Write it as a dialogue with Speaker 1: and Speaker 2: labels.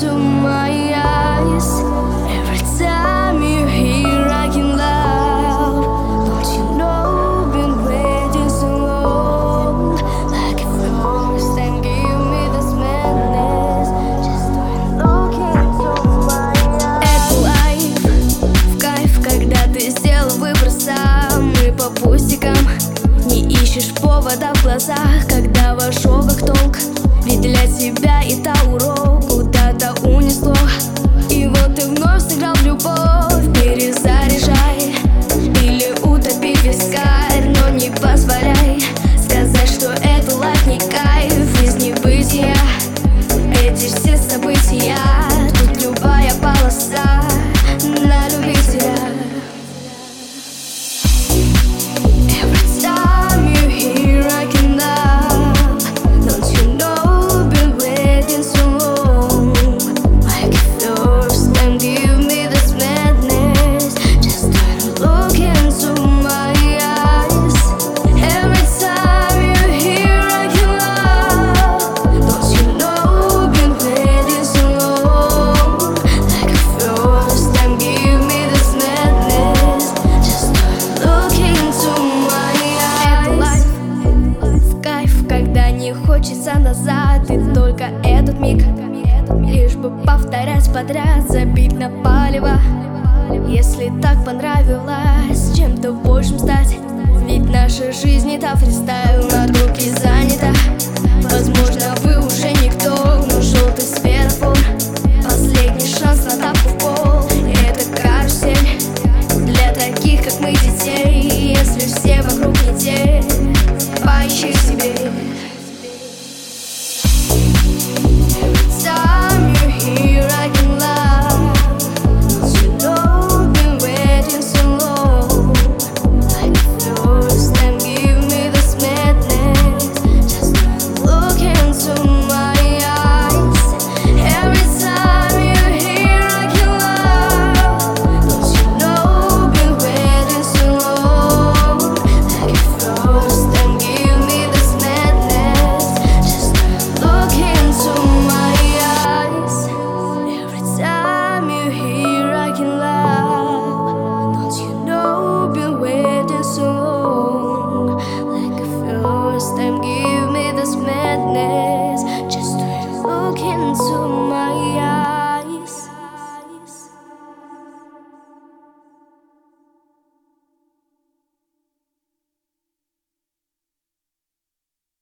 Speaker 1: into my eyes. Every time you're here I can laugh. Don't you know, been waiting so long. Like a first time give me this madness. Just look into my eyes. Это лайф, в кайф, когда ты сделал выбор сам. И по пустякам не ищешь повода в глазах, когда в ожогах толк. Ведь для тебя это урок куда-то унесло. И вот ты вновь сыграл в любовь. Перезаряжай или утопи вискарь, но не позволяй сказать, что это лайф не кайф из небытия. Эти все события, тут любая полоса на любителя. Хочется назад, и только этот миг, лишь бы повторять подряд, забить на палево. Если так понравилось чем-то большим стать, ведь наша жизнь не та фристайл, на руки занята. Возможно, вы уже никто, но желтый свет